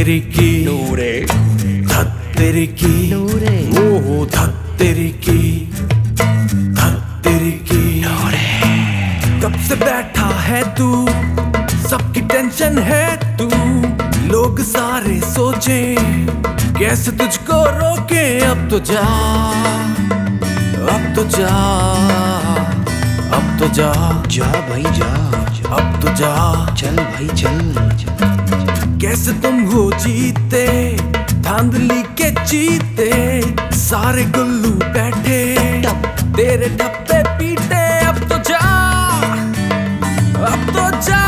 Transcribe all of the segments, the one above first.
धत्तेरी की नूरे, धत्तेरी की नूरे, ओहो धत्तेरी की, धत्तेरी की नूरे। कब से बैठा है तू, सबकी टेंशन है तू, लोग सारे सोचे कैसे तुझको रोके। अब तो जा, अब तो जा, अब तो जा, जा भाई जा, अब तो जा, चल भाई चल। कैसे तुम हो जीते, धांधली के जीते, सारे गुल्लू बैठे तेरे ठप्पे पीटे। अब तो जा, अब तो जा,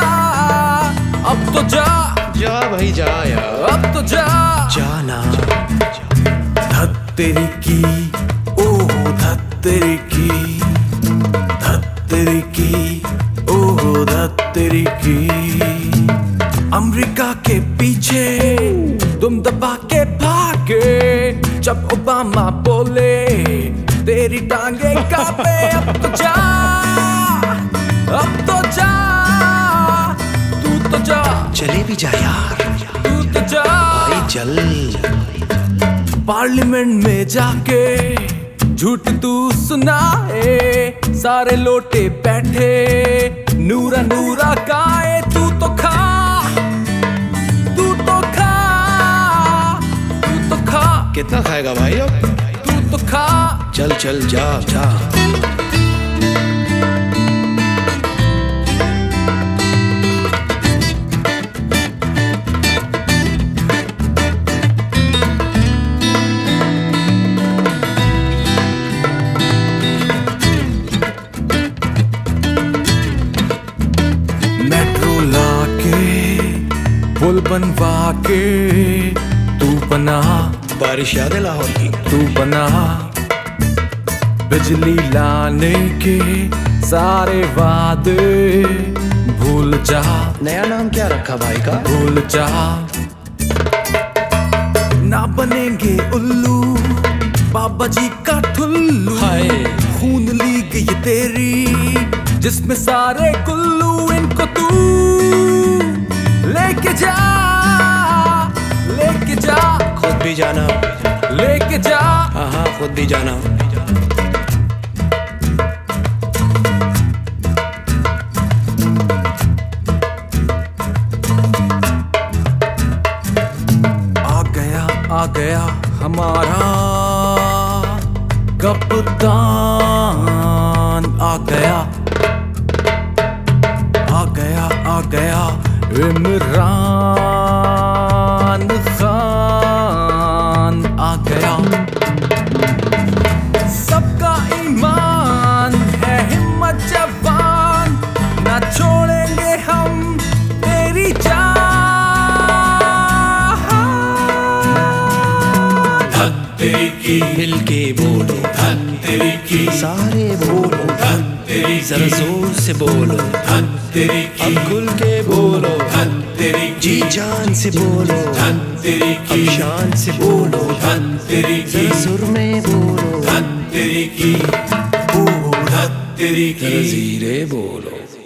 अब तो जा, जा भाई जा यार, अब तो जा, जाना। धत्तेरी की ओहो धत्तेरी की, धत्तेरी की ओहो धत्तेरी की। अमेरिका के पीछे तुम दबा के भागे, जब ओबामा बोले तेरी टांगे कांपे। अब तो जा, अब तो जा, तू तो जा, चले भी जा यार, तू तो जा भाई चल। पार्लियामेंट में जाके झूठ तू सुनाए, सारे लोटे बैठे नूरा नूरा गाए। तू तो खा, तू तो खा, तू तो खा, कितना खाएगा भाई अब? तू तो खा। चल चल जा जा। मेट्रो लाके पुल बनवा के तू बना, बारिश याद है लाहौर की? तू बना, बिजली लाने के सारे वादे भूल जा। नया नाम क्या रखा भाई का? भूल जा, ना बनेंगे उल्लू बाबा जी का ठुल्लू। हाय खून ली गई तेरी जिसमें सारे कुल्लू, इनको तू लेके जा, लेके जा, खुद भी जाना, लेके जा। हाँ हाँ खुद भी जाना। आ गया हमारा कप्तान, आ गया, आ गया, आ गया इमरान खान, आ गया। सबका ईमान है हिम्मत जवान, ना छोड़ेंगे हम तेरी जान। धत्तेरी की मिल के बोलो, धत्तेरी की सारे बोलो, धत्तेरी की जरा जोर से बोलो, धत्तेरी की अब खुल के बोलो, धत्तेरी जी की जान से बोलो, धत्तेरी अब की शान से बोलो, धत्तेरी की जरा सुर में बोलो, धत्तेरी की ओ धत्तेरी जरा की। धीरे बोलो।